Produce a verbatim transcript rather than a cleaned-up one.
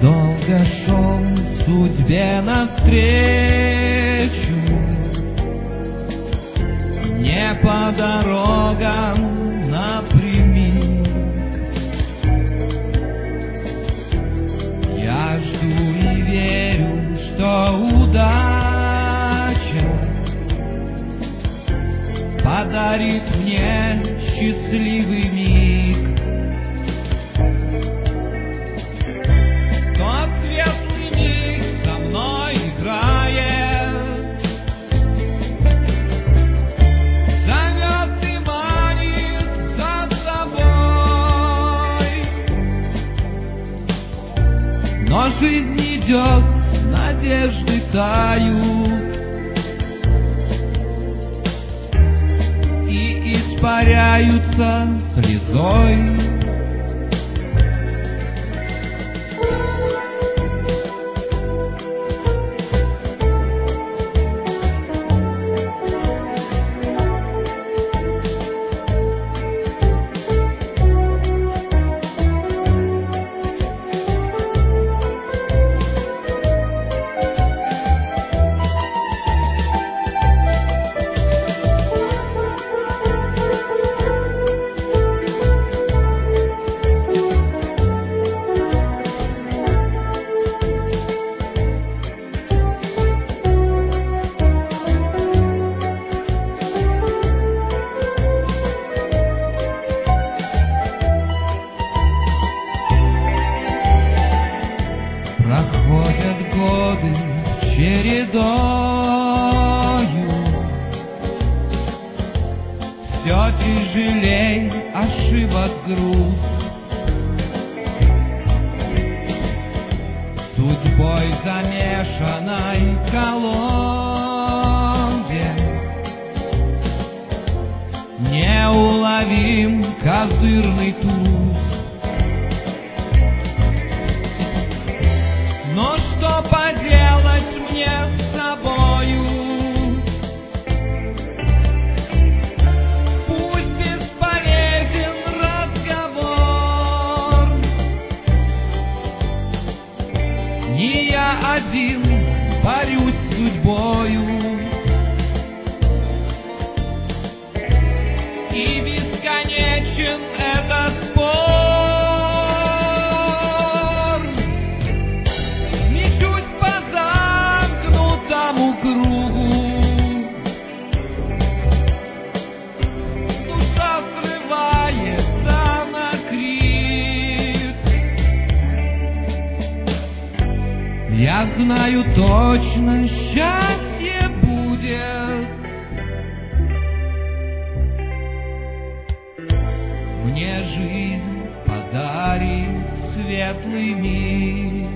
долго шел судьбе навстречу, не по дорогам напрямик. Я жду и верю, что удача подарит мне счастливый миг. Тот светлый миг со мной играет, зовет и манит за собой. Но жизнь идет, надежды тают, испаряются слезой. Проходят годы чередою, все тяжелей ошибок груз. Судьбой замешанной колонде неуловим козырный туз. Но что поделать мне с собою? Пусть бесполезен разговор. Не я один борюсь с судьбою, и бесконечен этот спор. Я знаю точно, счастье будет. Мне жизнь подарит светлый мир.